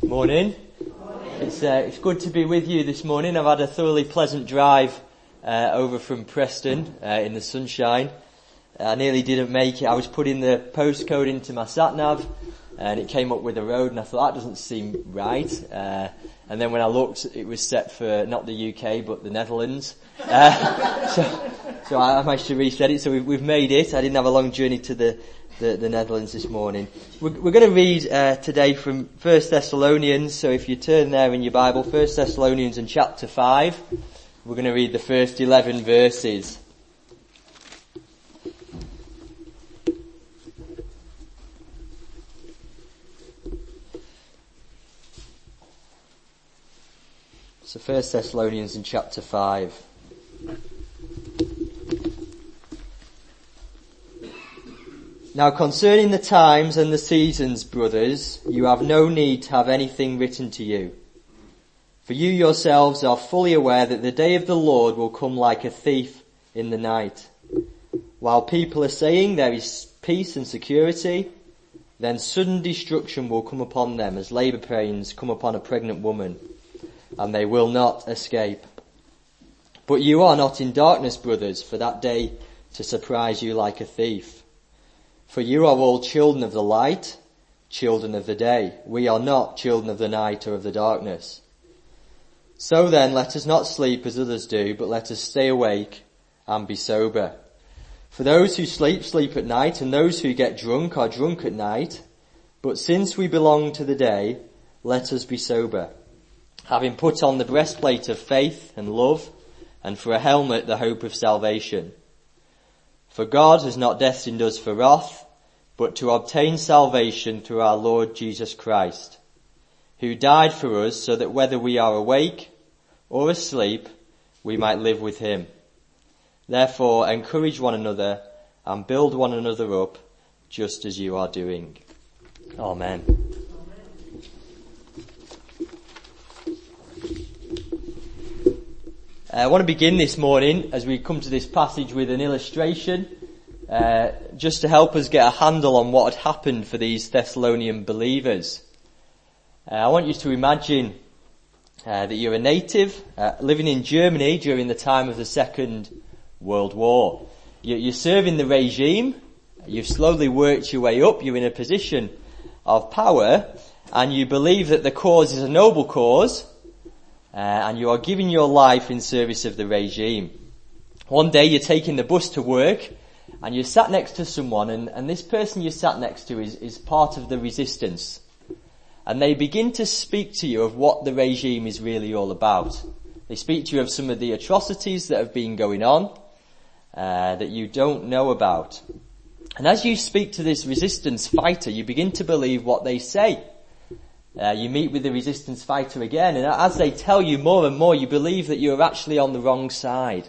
Morning. It's good to be with you this morning. I've had a thoroughly pleasant drive over from Preston in the sunshine. I nearly didn't make it. I was putting the postcode into my sat-nav and it came up with a road and I thought that doesn't seem right. And then when I looked, it was set for not the UK but the Netherlands. So I managed to reset it. So we've made it. I didn't have a long journey to the Netherlands this morning. We're going to read today from 1 Thessalonians. So if you turn there in your Bible, 1 Thessalonians and chapter 5, we're going to read the first 11 verses. So 1 Thessalonians and chapter 5. Now concerning the times and the seasons, brothers, you have no need to have anything written to you. For you yourselves are fully aware that the day of the Lord will come like a thief in the night. While people are saying there is peace and security, then sudden destruction will come upon them as labour pains come upon a pregnant woman, and they will not escape. But you are not in darkness, brothers, for that day to surprise you like a thief. For you are all children of the light, children of the day. We are not children of the night or of the darkness. So then, let us not sleep as others do, but let us stay awake and be sober. For those who sleep, sleep at night, and those who get drunk are drunk at night. But since we belong to the day, let us be sober, having put on the breastplate of faith and love, and for a helmet the hope of salvation. For God has not destined us for wrath, but to obtain salvation through our Lord Jesus Christ, who died for us so that whether we are awake or asleep, we might live with him. Therefore, encourage one another and build one another up, just as you are doing. Amen. I want to begin this morning as we come to this passage with an illustration, just to help us get a handle on what had happened for these Thessalonian believers. I want you to imagine that you're a native living in Germany during the time of the Second World War. You're serving the regime, you've slowly worked your way up, you're in a position of power, and you believe that the cause is a noble cause, and you are giving your life in service of the regime. One day you're taking the bus to work and you're sat next to someone and this person you sat next to is part of the resistance. And they begin to speak to you of what the regime is really all about. They speak to you of some of the atrocities that have been going on, that you don't know about. And as you speak to this resistance fighter, you begin to believe what they say. You meet with the resistance fighter again, and as they tell you more and more, you believe that you're actually on the wrong side.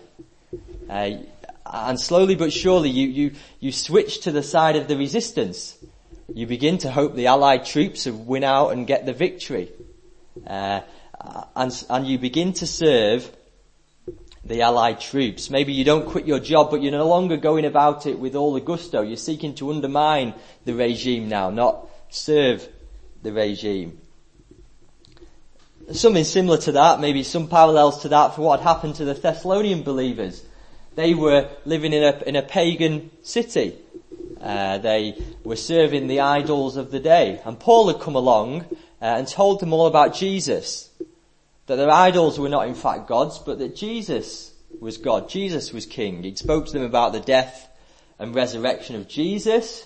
And slowly but surely you switch to the side of the resistance. You begin to hope the Allied troops will win out and get the victory. And you begin to serve the Allied troops. Maybe you don't quit your job, but you're no longer going about it with all the gusto. You're seeking to undermine the regime now, not serve the regime. Something similar to that, maybe some parallels to that for what had happened to the Thessalonian believers. They were living in a pagan city. They were serving the idols of the day. And Paul had come along and told them all about Jesus. That their idols were not in fact gods, but that Jesus was God. Jesus was King. He spoke to them about the death and resurrection of Jesus,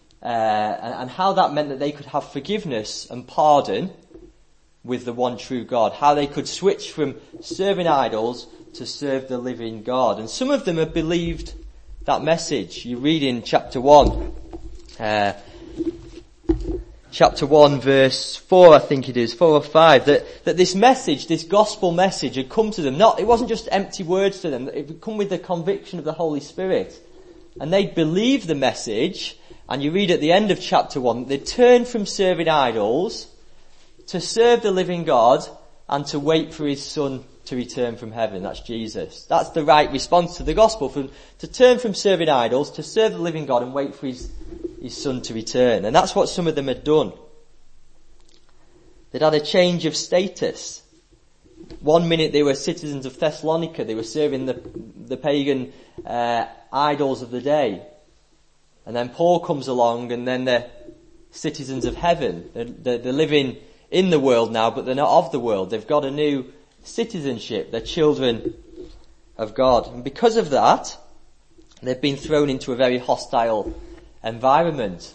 and how that meant that they could have forgiveness and pardon with the one true God. How they could switch from serving idols to serve the living God. And some of them have believed that message. You read in chapter 1 verse 4, I think it is, 4 or 5, that this message, this gospel message had come to them. It wasn't just empty words to them. It had come with the conviction of the Holy Spirit. And they believed the message. And you read at the end of chapter 1, they turned from serving idols to serve the living God and to wait for his Son to return from heaven. That's Jesus. That's the right response to the gospel, to turn from serving idols, to serve the living God and wait for his Son to return. And that's what some of them had done. They'd had a change of status. One minute they were citizens of Thessalonica, they were serving the pagan idols of the day. And then Paul comes along and then they're citizens of heaven. They're living in the world now, but they're not of the world. They've got a new citizenship. They're children of God. And because of that, they've been thrown into a very hostile environment.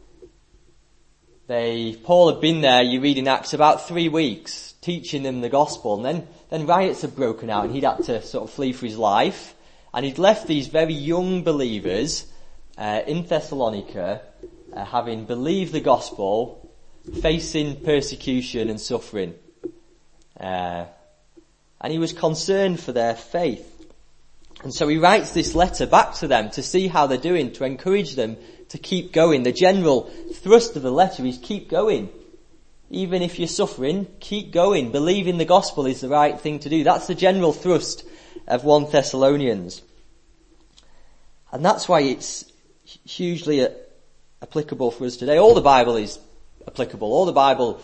Paul had been there, you read in Acts, about 3 weeks, teaching them the gospel, and then riots had broken out and he'd had to sort of flee for his life, and he'd left these very young believers in Thessalonica, having believed the gospel, facing persecution and suffering. And he was concerned for their faith. And so he writes this letter back to them to see how they're doing, to encourage them to keep going. The general thrust of the letter is keep going. Even if you're suffering, keep going. Believing the gospel is the right thing to do. That's the general thrust of 1 Thessalonians. And that's why it's hugely applicable for us today. All the Bible is applicable. All the Bible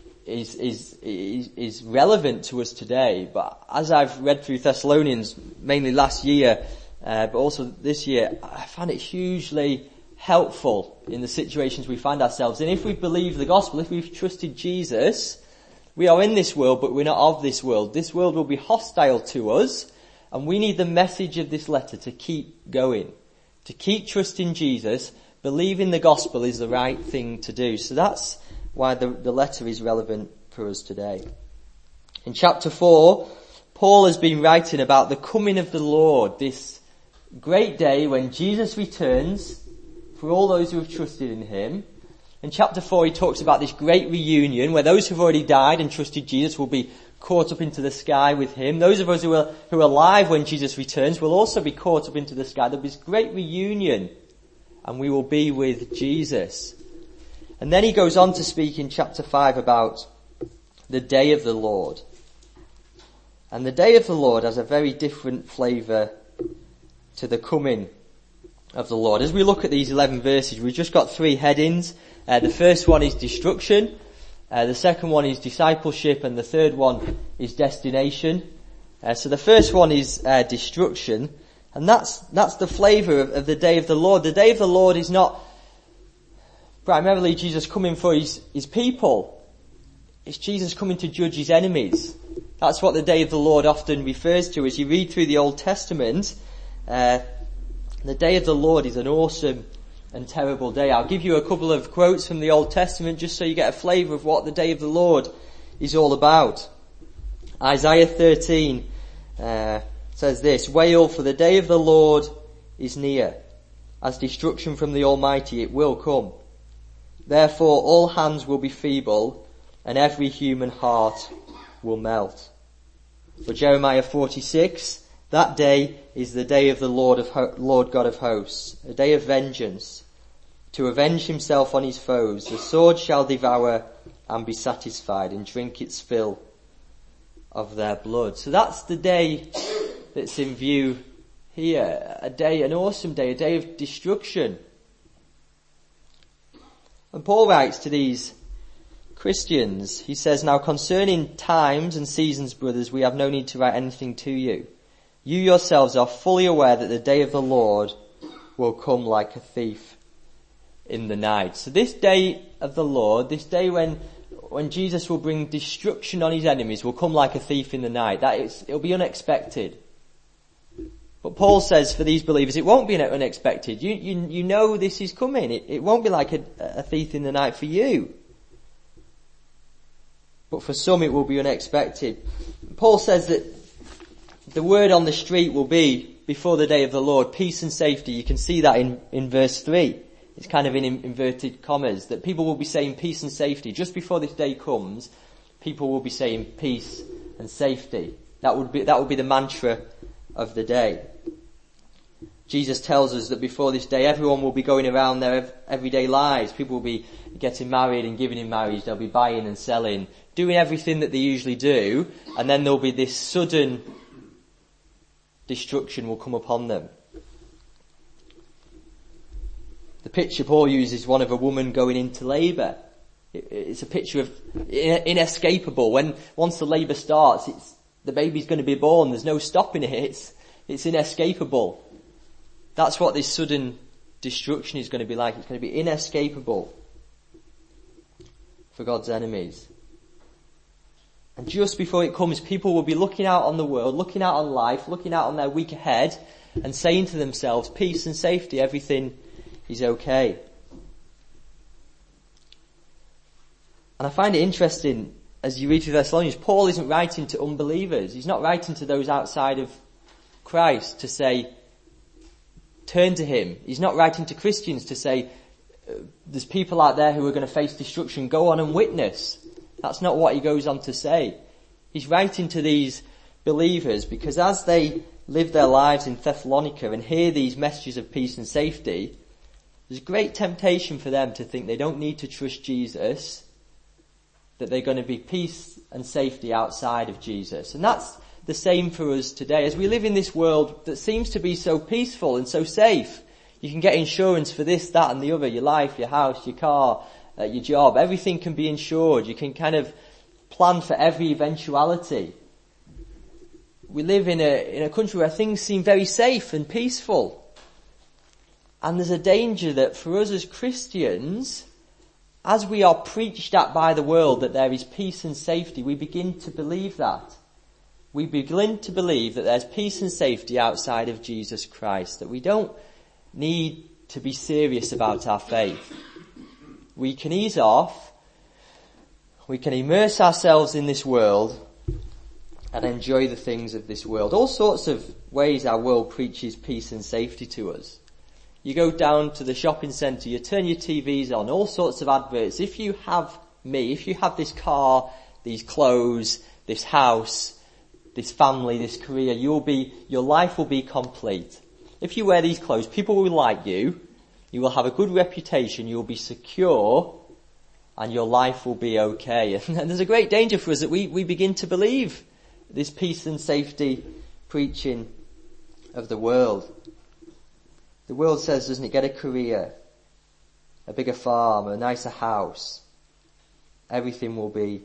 is relevant to us today. But as I've read through Thessalonians, mainly last year, but also this year, I found it hugely helpful in the situations we find ourselves in. If we believe the gospel, if we've trusted Jesus, we are in this world, but we're not of this world. This world will be hostile to us, and we need the message of this letter to keep going. To keep trusting Jesus, believing the gospel is the right thing to do. So that's why the letter is relevant for us today. In chapter 4, Paul has been writing about the coming of the Lord, this great day when Jesus returns for all those who have trusted in him. In chapter 4 he talks about this great reunion where those who've already died and trusted Jesus will be caught up into the sky with him. Those of us who are alive when Jesus returns will also be caught up into the sky. There'll be this great reunion and we will be with Jesus. And then he goes on to speak in chapter 5 about the day of the Lord. And the day of the Lord has a very different flavour to the coming of the Lord. As we look at these 11 verses, we've just got 3 headings. The first one is destruction. The second one is discipleship. And the third one is destination. So the first one is destruction. And that's the flavour of the day of the Lord. The day of the Lord is not primarily Jesus coming for his people. It's Jesus coming to judge his enemies. That's what the day of the Lord often refers to. As you read through the Old Testament, the day of the Lord is an awesome and terrible day. I'll give you a couple of quotes from the Old Testament just so you get a flavour of what the day of the Lord is all about. Isaiah 13 says this, "Wail, for the day of the Lord is near. As destruction from the Almighty it will come. Therefore all hands will be feeble and every human heart will melt." For Jeremiah 46, "That day is the day of the Lord God of hosts, a day of vengeance, to avenge himself on his foes. The sword shall devour and be satisfied and drink its fill of their blood." So that's the day that's in view here. An awesome day, a day of destruction. And Paul writes to these Christians, he says, "Now concerning times and seasons, brothers, we have no need to write anything to you. You yourselves are fully aware that the day of the Lord will come like a thief in the night." So this day of the Lord, this day when Jesus will bring destruction on his enemies, will come like a thief in the night. It'll be unexpected. But Paul says for these believers, it won't be unexpected. You know this is coming. It won't be like a thief in the night for you. But for some it will be unexpected. Paul says that the word on the street will be, before the day of the Lord, peace and safety. You can see that in verse 3. It's kind of in inverted commas, that people will be saying peace and safety. Just before this day comes, people will be saying peace and safety. That would be the mantra of the day. Jesus tells us that before this day, everyone will be going around their everyday lives. People will be getting married and giving in marriage. They'll be buying and selling, doing everything that they usually do. And then there'll be this sudden destruction will come upon them. The picture Paul uses is one of a woman going into labour. It's a picture of inescapable. Once the labour starts, the baby's going to be born. There's no stopping it. It's inescapable. That's what this sudden destruction is going to be like. It's going to be inescapable for God's enemies. And just before it comes, people will be looking out on the world, looking out on life, looking out on their week ahead, and saying to themselves, peace and safety, everything is okay. And I find it interesting, as you read through Thessalonians, Paul isn't writing to unbelievers. He's not writing to those outside of Christ to say, turn to him. He's not writing to Christians to say, there's people out there who are going to face destruction, go on and witness. That's not what he goes on to say. He's writing to these believers because as they live their lives in Thessalonica and hear these messages of peace and safety, there's great temptation for them to think they don't need to trust Jesus, that they're going to be peace and safety outside of Jesus. And that's the same for us today. As we live in this world that seems to be so peaceful and so safe, you can get insurance for this, that and the other, your life, your house, your car, your job. Everything can be insured. You can kind of plan for every eventuality. We live in a country where things seem very safe and peaceful. And there's a danger that for us as Christians, as we are preached at by the world that there is peace and safety, we begin to believe that. We begin to believe that there's peace and safety outside of Jesus Christ, that we don't need to be serious about our faith. We can ease off, we can immerse ourselves in this world and enjoy the things of this world. All sorts of ways our world preaches peace and safety to us. You go down to the shopping centre, you turn your TVs on, all sorts of adverts. If you have this car, these clothes, this house, this family, this career, your life will be complete. If you wear these clothes, people will like you, you will have a good reputation, you'll be secure, and your life will be okay. And there's a great danger for us that we begin to believe this peace and safety preaching of the world. The world says, doesn't it, get a career, a bigger farm, a nicer house. Everything will be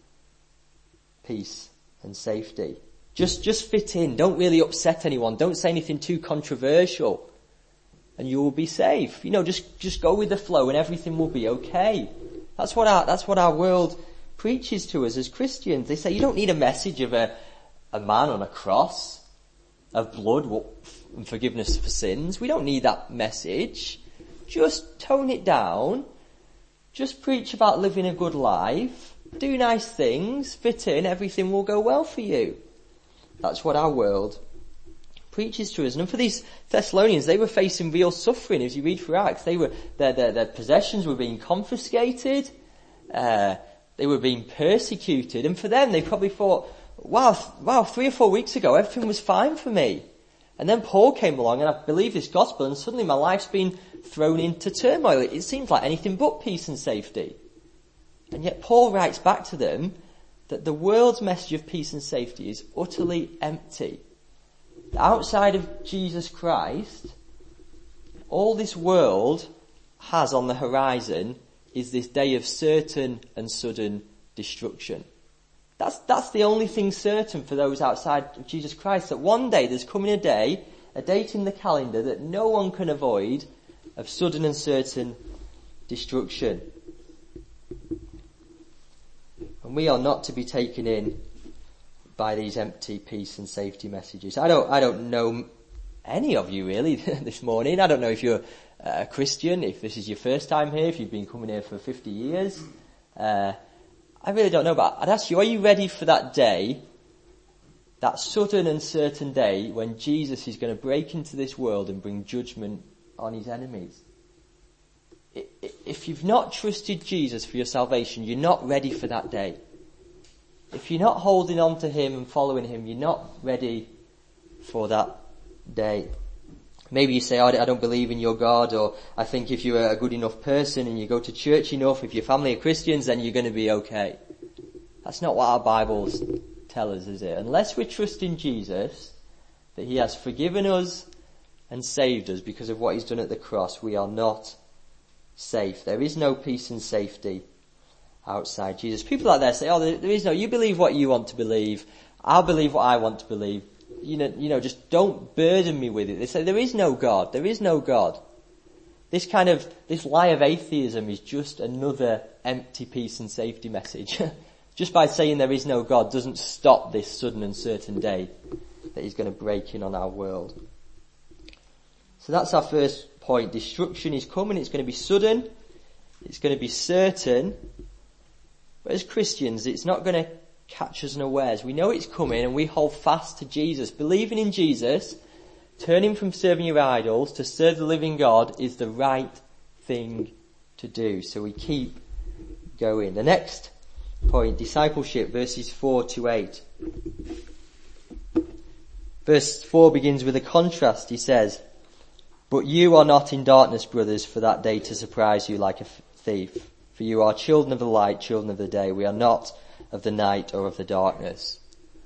peace and safety. Just fit in. Don't really upset anyone. Don't say anything too controversial. And you will be safe. Just go with the flow and everything will be okay. That's what our world preaches to us as Christians. They say you don't need a message of a man on a cross, of blood and forgiveness for sins. We don't need that message. Just tone it down. Just preach about living a good life. Do nice things. Fit in. Everything will go well for you. That's what our world preaches to us. And for these Thessalonians, they were facing real suffering. As you read through Acts, their possessions were being confiscated. They were being persecuted. And for them, they probably thought, wow, 3 or 4 weeks ago, everything was fine for me. And then Paul came along and I believed this gospel and suddenly my life's been thrown into turmoil. It seems like anything but peace and safety. And yet Paul writes back to them that the world's message of peace and safety is utterly empty. Outside of Jesus Christ, all this world has on the horizon is this day of certain and sudden destruction. That's the only thing certain for those outside of Jesus Christ, that one day there's coming a date in the calendar that no one can avoid, of sudden and certain destruction. And we are not to be taken in by these empty peace and safety messages. I don't know any of you really this morning. I don't know if you're a Christian, if this is your first time here, if you've been coming here for 50 years. I really don't know, but I'd ask you, are you ready for that day, that sudden and certain day when Jesus is going to break into this world and bring judgment on his enemies? If you've not trusted Jesus for your salvation, you're not ready for that day. If you're not holding on to him and following him, you're not ready for that day. Maybe you say, I don't believe in your God, or I think if you're a good enough person and you go to church enough, if your family are Christians, then you're going to be okay. That's not what our Bibles tell us, is it? Unless we trust in Jesus, that he has forgiven us and saved us because of what he's done at the cross, we are not safe. There is no peace and safety outside Jesus. People out there say, oh, there is no, you believe what you want to believe, I'll believe what I want to believe. You know, just don't burden me with it. They say there is no God, there is no God. This lie of atheism is just another empty peace and safety message. Just by saying there is no God doesn't stop this sudden and certain day that he's going to break in on our world. So that's our first point. Destruction is coming. It's going to be sudden. It's going to be certain. But as Christians, it's not going to catch us unawares. We know it's coming and we hold fast to Jesus. Believing in Jesus, turning from serving your idols to serve the living God is the right thing to do. So we keep going. The next point, discipleship, verses 4 to 8. Verse 4 begins with a contrast. He says, "But you are not in darkness, brothers, for that day to surprise you like a thief. For you are children of the light, children of the day. We are not of the night or of the darkness."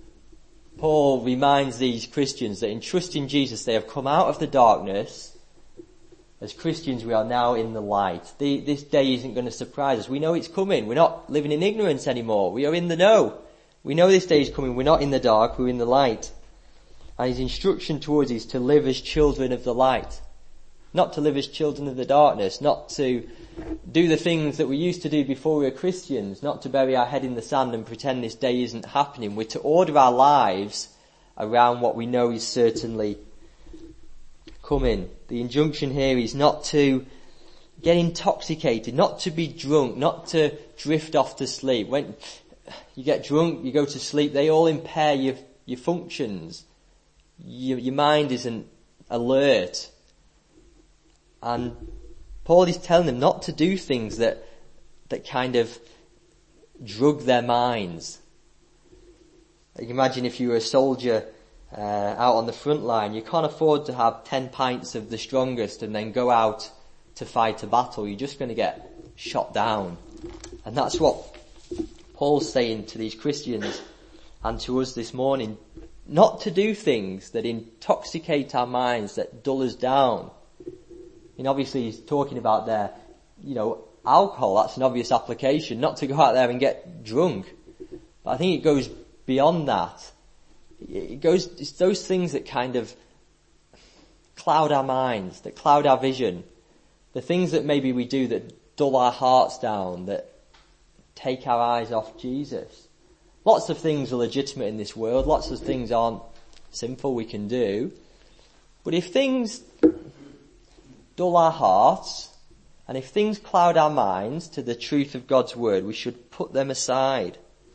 Paul reminds these Christians that in trusting Jesus they have come out of the darkness. As Christians we are now in the light. This day isn't going to surprise us. We know it's coming. We're not living in ignorance anymore. We are in the know. We know this day is coming. We're not in the dark, we're in the light. And his instruction towards us is to live as children of the light. Not to live as children of the darkness. Not to do the things that we used to do before we were Christians. Not to bury our head in the sand and pretend this day isn't happening. We're to order our lives around what we know is certainly coming. The injunction here is not to get intoxicated, not to be drunk, not to drift off to sleep. When you get drunk, you go to sleep, they all impair your functions. Your mind isn't alert. And Paul is telling them not to do things that kind of drug their minds. Like imagine if you were a soldier out on the front line, you can't afford to have 10 pints of the strongest and then go out to fight a battle. You're just going to get shot down. And that's what Paul's saying to these Christians and to us this morning. Not to do things that intoxicate our minds, that dull us down. And obviously he's talking about there, alcohol, that's an obvious application. Not to go out there and get drunk. But I think it goes beyond that. It's those things that kind of cloud our minds, that cloud our vision. The things that maybe we do that dull our hearts down, that take our eyes off Jesus. Lots of things are legitimate in this world. Lots of things aren't sinful we can do. But if things dull our hearts, and if things cloud our minds to the truth of God's word, we should put them aside.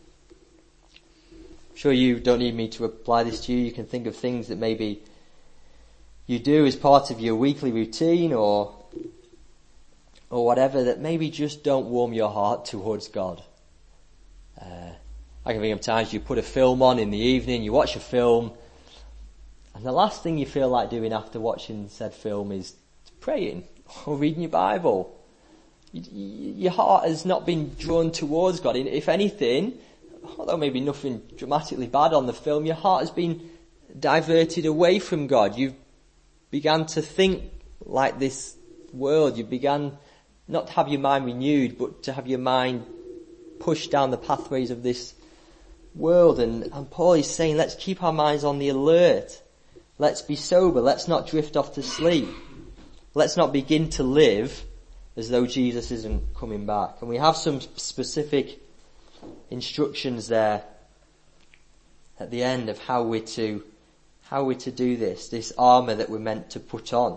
I'm sure you don't need me to apply this to you. You can think of things that maybe you do as part of your weekly routine or whatever that maybe just don't warm your heart towards God. I can think of times you put a film on in the evening, you watch a film, and the last thing you feel like doing after watching said film is praying or reading your Bible. Your heart has not been drawn towards God. If anything, although maybe nothing dramatically bad on the film, your heart has been diverted away from God. You've begun to think like this world. You began not to have your mind renewed, but to have your mind pushed down the pathways of this world. And Paul is saying, let's keep our minds on the alert. Let's be sober. Let's not drift off to sleep. Let's not begin to live as though Jesus isn't coming back. And we have some specific instructions there at the end of how we're to do this armour that we're meant to put on.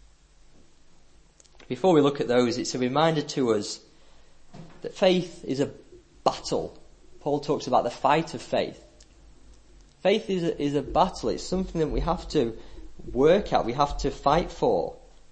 Before we look at those, it's a reminder to us that faith is a battle. Paul talks about the fight of faith. Faith is a battle. It's something that we have to work at. We have to fight for.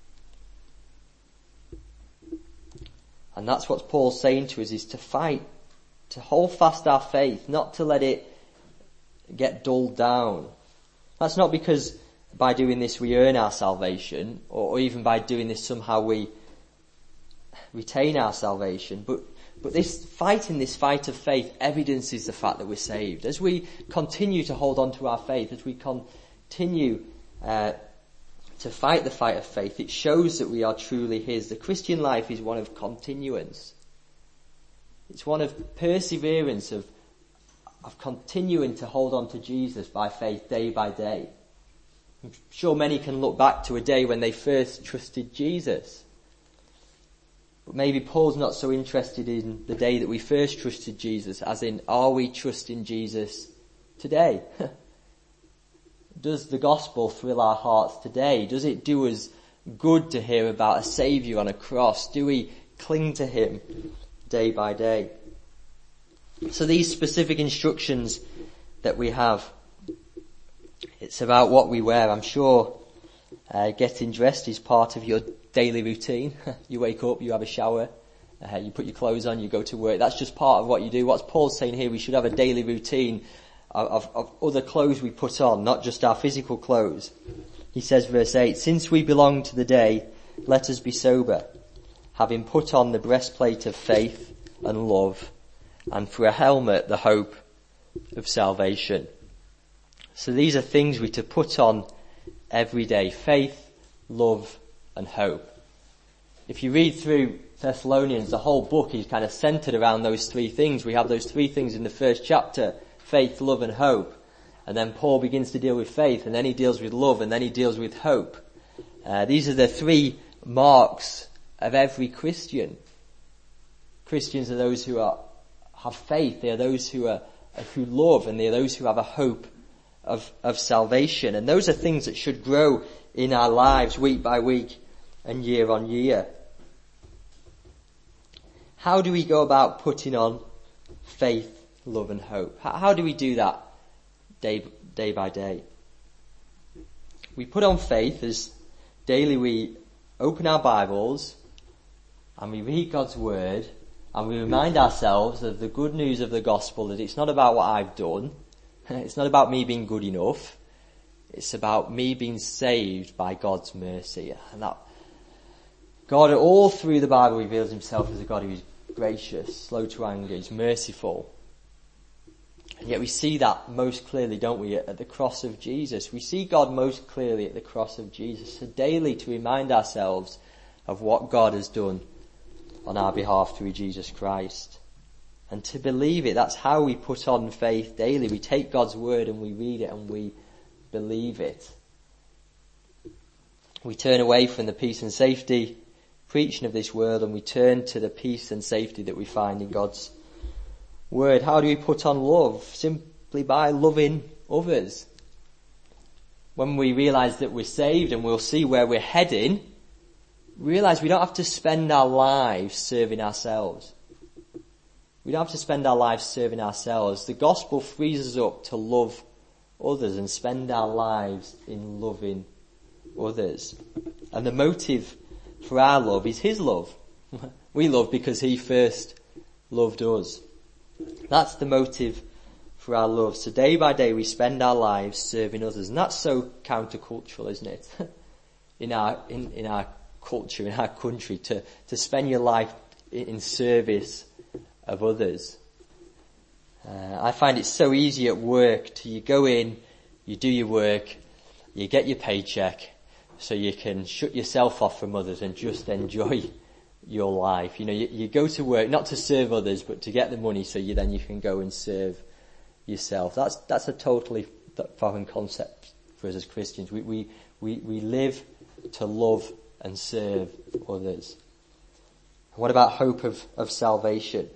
And that's what Paul's saying to us, is to fight, to hold fast our faith, not to let it get dulled down. That's not because by doing this we earn our salvation, or even by doing this somehow we retain our salvation, but this fight of faith evidences the fact that we're saved. As we continue to hold on to our faith, as we continue to fight the fight of faith, it shows that we are truly His. The Christian life is one of continuance. It's one of perseverance, of continuing to hold on to Jesus by faith day by day. I'm sure many can look back to a day when they first trusted Jesus. But maybe Paul's not so interested in the day that we first trusted Jesus, as in, are we trusting Jesus today? Does the gospel thrill our hearts today? Does it do us good to hear about a saviour on a cross? Do we cling to him day by day? So these specific instructions that we have, it's about what we wear. I'm sure getting dressed is part of your daily routine. You wake up, you have a shower, you put your clothes on, you go to work. That's just part of what you do. What's Paul saying here? We should have a daily routine of other clothes we put on, not just our physical clothes. He says, verse 8, since we belong to the day, let us be sober, having put on the breastplate of faith and love, and for a helmet, the hope of salvation. So these are things we're to put on every day: faith, love, and hope. If you read through Thessalonians, the whole book is kind of centered around those three things. We have those three things in the first chapter: faith, love, and hope. And then Paul begins to deal with faith, and then he deals with love, and then he deals with hope. These are the three marks of every Christian. Christians are those who have faith. They are those who love, and they are those who have a hope of salvation. And those are things that should grow in our lives week by week and year on year. How do we go about putting on faith, love, and hope? How do we do that day by day? We put on faith as daily we open our Bibles and we read God's word, and we remind ourselves of the good news of the gospel, that it's not about what I've done. It's not about me being good enough. It's about me being saved by God's mercy. And that God all through the Bible reveals himself as a God who is gracious, slow to anger, he's merciful. And yet we see that most clearly, don't we, at the cross of Jesus. We see God most clearly at the cross of Jesus. So daily to remind ourselves of what God has done on our behalf through Jesus Christ. And to believe it, that's how we put on faith daily. We take God's word and we read it and we believe it. We turn away from the peace and safety preaching of this world, and we turn to the peace and safety that we find in God's word. How do we put on love? Simply by loving others. When we realize that we're saved and we'll see where we're heading, realize we don't have to spend our lives serving ourselves. We don't have to spend our lives serving ourselves. The gospel frees us up to love others and spend our lives in loving others. And the motive for our love is his love. We love because he first loved us. That's the motive for our love. So day by day we spend our lives serving others. And that's so countercultural, isn't it? in our culture, in our country, to spend your life in service of others. I find it so easy at work you go in, you do your work, you get your paycheck, so you can shut yourself off from others and just enjoy your life. You go to work not to serve others, but to get the money so you can go and serve yourself. That's a totally foreign concept for us as Christians. We live to love and serve others. What about hope of salvation?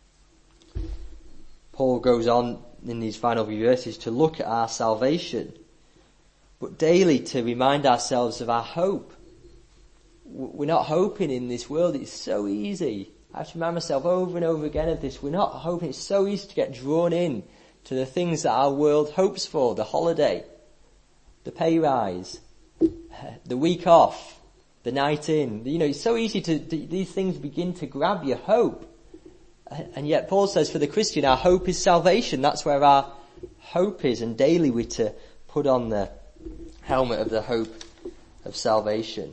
Paul goes on in these final few verses to look at our salvation, but daily to remind ourselves of our hope. We're not hoping in this world. It's so easy. I have to remind myself over and over again of this. We're not hoping. It's so easy to get drawn in to the things that our world hopes for: the holiday, the pay rise, the week off, the night in. It's so easy these things begin to grab your hope. And yet Paul says for the Christian, our hope is salvation. That's where our hope is. And daily we're to put on the helmet of the hope of salvation.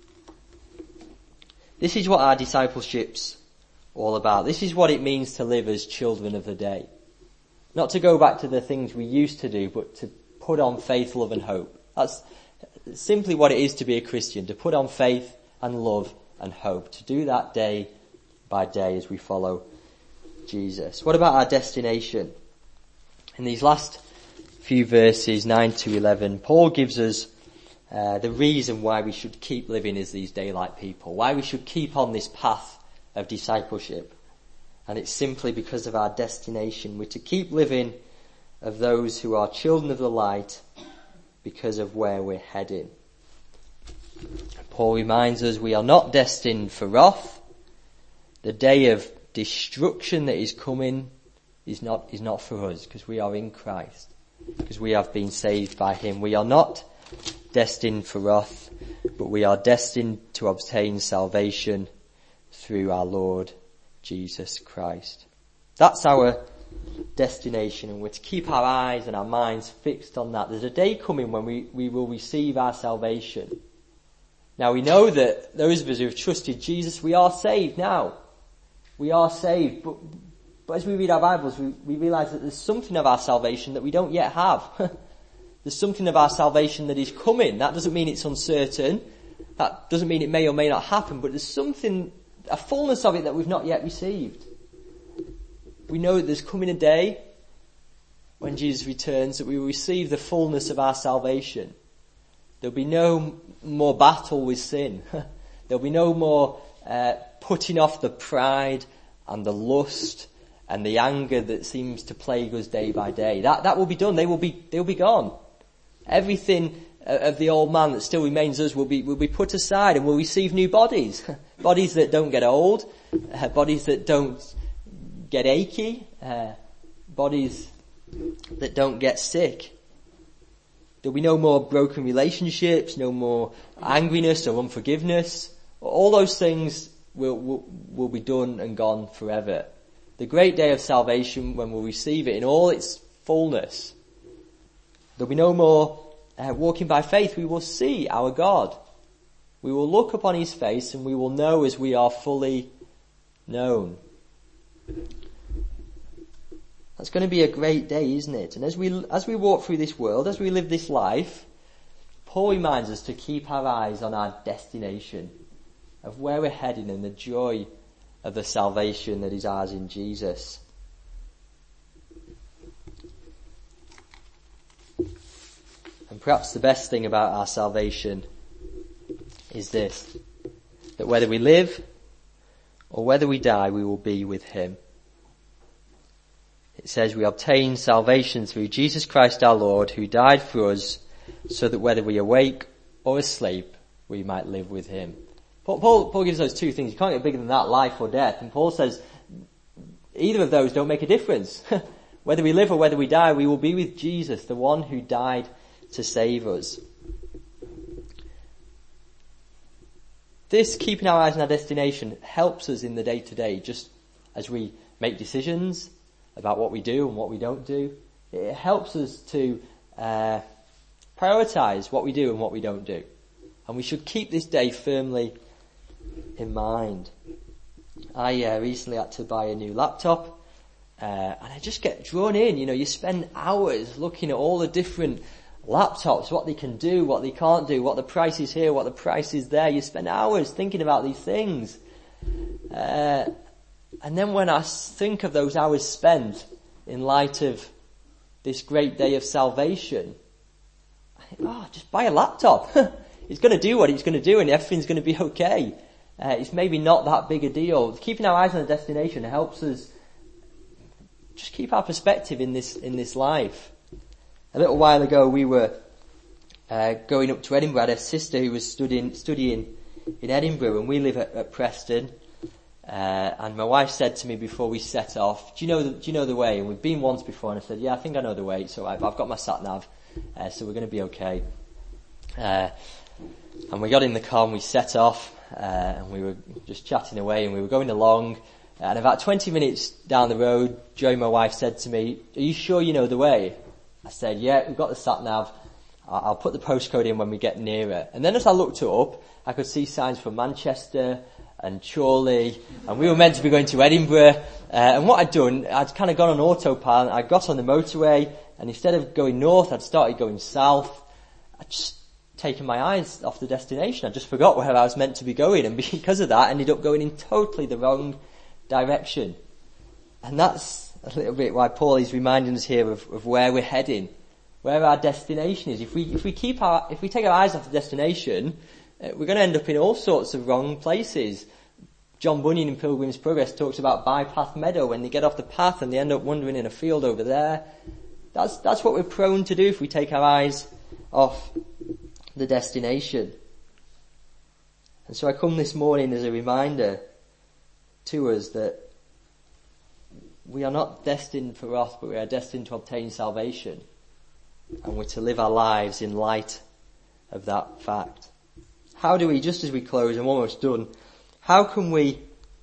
This is what our discipleship's all about. This is what it means to live as children of the day. Not to go back to the things we used to do, but to put on faith, love, and hope. That's simply what it is to be a Christian, to put on faith and love and hope. To do that day by day as we follow Jesus. What about our destination? In these last few verses, 9 to 11, Paul gives us the reason why we should keep living as these day-like people, why we should keep on this path of discipleship. And it's simply because of our destination. We're to keep living of those who are children of the light because of where we're heading. Paul reminds us we are not destined for wrath. The day of destruction that is coming is not for us, because we are in Christ, because we have been saved by him. We are not destined for wrath, but we are destined to obtain salvation through our Lord Jesus Christ. That's our destination, and we're to keep our eyes and our minds fixed on that. There's a day coming when we will receive our salvation. Now, we know that those of us who have trusted Jesus, we are saved now. We are saved, but as we read our Bibles, we realise that there's something of our salvation that we don't yet have. There's something of our salvation that is coming. That doesn't mean it's uncertain. That doesn't mean it may or may not happen, but there's something, a fullness of it that we've not yet received. We know that there's coming a day when Jesus returns that we will receive the fullness of our salvation. There'll be no more battle with sin. There'll be no more putting off the pride and the lust and the anger that seems to plague us day by day. That will be done. They'll be gone. Everything of the old man that still remains us will be put aside, and we'll receive new bodies. Bodies that don't get old, bodies that don't get achy, bodies that don't get sick. There'll be no more broken relationships, no more angriness or unforgiveness. All those things will be done and gone forever. The great day of salvation, when we'll receive it in all its fullness. There'll be no more walking by faith. We will see our God. We will look upon his face, and we will know as we are fully known. That's going to be a great day, isn't it? And as we walk through this world, as we live this life, Paul reminds us to keep our eyes on our destination, of where we're heading and the joy of the salvation that is ours in Jesus. And perhaps the best thing about our salvation is this, that whether we live or whether we die, we will be with him. It says we obtain salvation through Jesus Christ our Lord, who died for us, so that whether we awake or asleep, we might live with him. Paul gives those two things. You can't get bigger than that, life or death. And Paul says either of those don't make a difference. Whether we live or whether we die, we will be with Jesus, the one who died to save us. This keeping our eyes on our destination helps us in the day-to-day, just as we make decisions about what we do and what we don't do. It helps us to prioritize what we do and what we don't do. And we should keep this day firmly in mind. I recently had to buy a new laptop, and I just get drawn in. You spend hours looking at all the different laptops, what they can do, what they can't do, what the price is here, what the price is there. You spend hours thinking about these things. And then when I think of those hours spent in light of this great day of salvation, I think, just buy a laptop. It's going to do what it's going to do, and everything's going to be okay. It's maybe not that big a deal. Keeping our eyes on the destination helps us just keep our perspective in this life. A little while ago, we were going up to Edinburgh. I had a sister who was studying in Edinburgh, and we live at Preston. And my wife said to me before we set off, do you know the way? And we've been once before, and I said, yeah, I think I know the way. So I've got my sat nav, so we're going to be okay. And we got in the car and we set off, and we were just chatting away, and we were going along. And about 20 minutes down the road, Joey, my wife, said to me, are you sure you know the way? I said, yeah, we've got the sat nav. I'll put the postcode in when we get nearer. And then as I looked it up, I could see signs for Manchester and Chorley, and we were meant to be going to Edinburgh. And what I'd done, I'd kind of gone on autopilot. I got on the motorway, and instead of going north, I'd started going south. I'd just taken my eyes off the destination. I just forgot where I was meant to be going, and because of that, I ended up going in totally the wrong direction. And that's a little bit why Paul is reminding us here of where we're heading, where our destination is. If we take our eyes off the destination, we're going to end up in all sorts of wrong places. John Bunyan in Pilgrim's Progress talks about bypath meadow, when they get off the path and they end up wandering in a field over there. That's what we're prone to do if we take our eyes off the destination. And so I come this morning as a reminder to us that we are not destined for wrath, but we are destined to obtain salvation. And we're to live our lives in light of that fact. How do we, just as we close, I'm almost done, how can we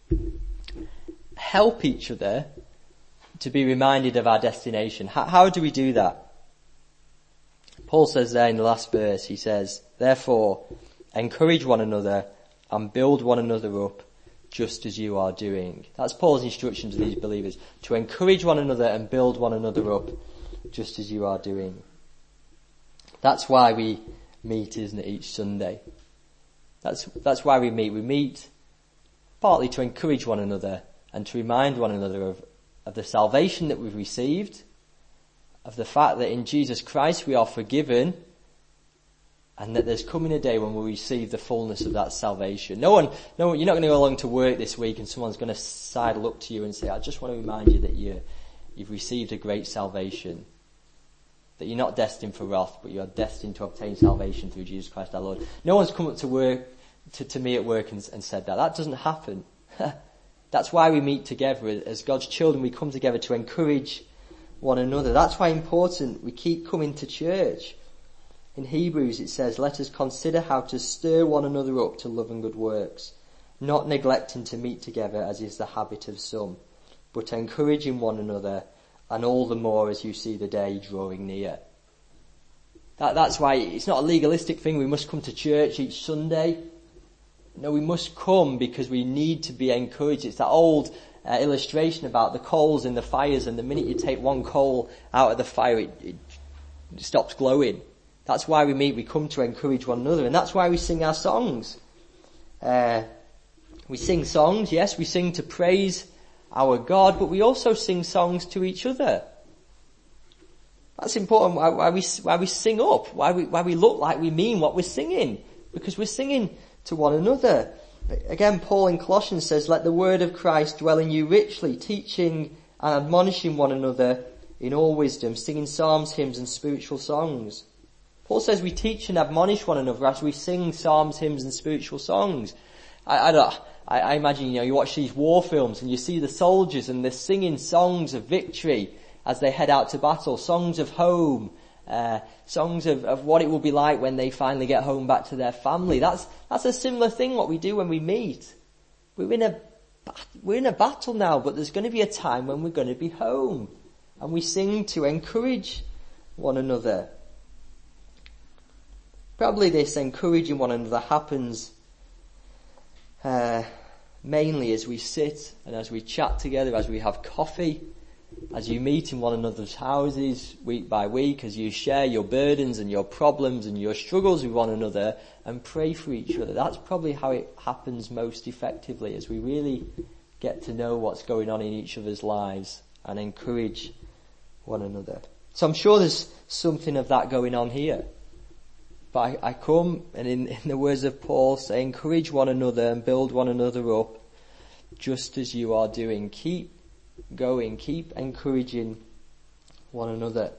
help each other to be reminded of our destination? How do we do that? Paul says there in the last verse, he says, therefore, encourage one another and build one another up just as you are doing. That's Paul's instruction to these believers, to encourage one another and build one another up just as you are doing. That's why we meet, isn't it, each Sunday? That's why we meet. We meet partly to encourage one another and to remind one another of the salvation that we've received, of the fact that in Jesus Christ we are forgiven, and that there's coming a day when we'll receive the fullness of that salvation. No, you're not going to go along to work this week and someone's going to sidle up to you and say, I just want to remind you that you've received a great salvation. That you're not destined for wrath, but you are destined to obtain salvation through Jesus Christ our Lord. No one's come up to work, to me at work and said that. That doesn't happen. That's why we meet together. As God's children, we come together to encourage one another. That's why it's important we keep coming to church. In Hebrews it says, let us consider how to stir one another up to love and good works, not neglecting to meet together as is the habit of some, but encouraging one another, and all the more as you see the day drawing near. That's why it's not a legalistic thing. We must come to church each Sunday. No, we must come because we need to be encouraged. It's that old illustration about the coals in the fires, and the minute you take one coal out of the fire, it stops glowing. That's why we meet. We come to encourage one another, and that's why we sing our songs. We sing songs, yes, we sing to praise our God, but we also sing songs to each other. That's important. Why we sing up, why we look like we mean what we're singing, because we're singing to one another. Again, Paul in Colossians says, let the word of Christ dwell in you richly, teaching and admonishing one another in all wisdom, singing psalms, hymns and spiritual songs. Paul says we teach and admonish one another as we sing psalms, hymns and spiritual songs. I imagine, you watch these war films and you see the soldiers and they're singing songs of victory as they head out to battle, songs of home, songs of what it will be like when they finally get home back to their family. That's a similar thing what we do when we meet. We're in a battle now, but there's going to be a time when we're going to be home. And we sing to encourage one another. Probably this encouraging one another happens mainly as we sit and as we chat together, as we have coffee, as you meet in one another's houses week by week, as you share your burdens and your problems and your struggles with one another and pray for each other. That's probably how it happens most effectively, as we really get to know what's going on in each other's lives and encourage one another. So I'm sure there's something of that going on here. But I come, and in the words of Paul, say, encourage one another and build one another up, just as you are doing. Keep going, keep encouraging one another.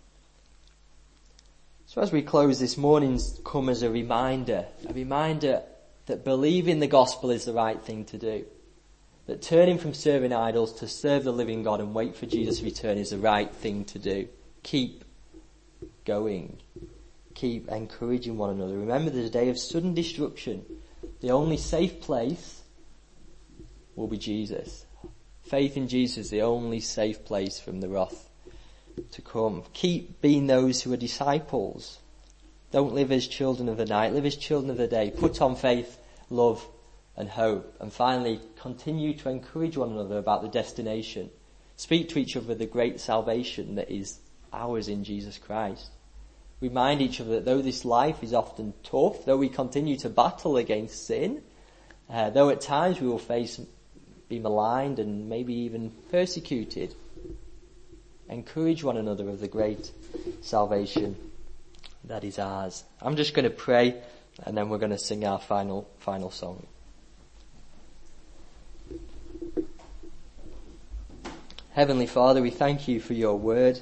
So as we close this morning's come as a reminder that believing the gospel is the right thing to do. That turning from serving idols to serve the living God and wait for Jesus' return is the right thing to do. Keep going. Keep encouraging one another. Remember, there's a day of sudden destruction. The only safe place will be Jesus. Faith in Jesus is the only safe place from the wrath to come. Keep being those who are disciples. Don't live as children of the night. Live as children of the day. Put on faith, love and hope. And finally, continue to encourage one another about the destination. Speak to each other of the great salvation that is ours in Jesus Christ. Remind each other that though this life is often tough, though we continue to battle against sin, though at times we will face be maligned and maybe even persecuted. Encourage one another of the great salvation that is ours. I'm just going to pray, and then we're going to sing our final song. Heavenly Father, we thank you for your word.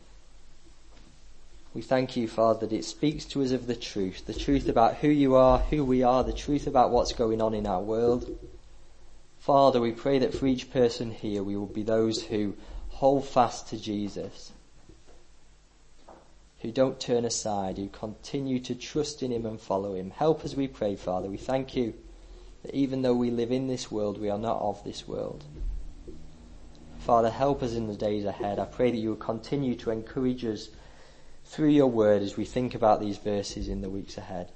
We thank you, Father, that it speaks to us of the truth about who you are, who we are, the truth about what's going on in our world. Father, we pray that for each person here, we will be those who hold fast to Jesus, who don't turn aside, who continue to trust in him and follow him. Help us, we pray, Father. We thank you that even though we live in this world, we are not of this world. Father, help us in the days ahead. I pray that you will continue to encourage us through your word as we think about these verses in the weeks ahead.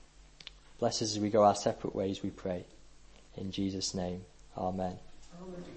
Bless us as we go our separate ways, we pray. In Jesus' name, amen.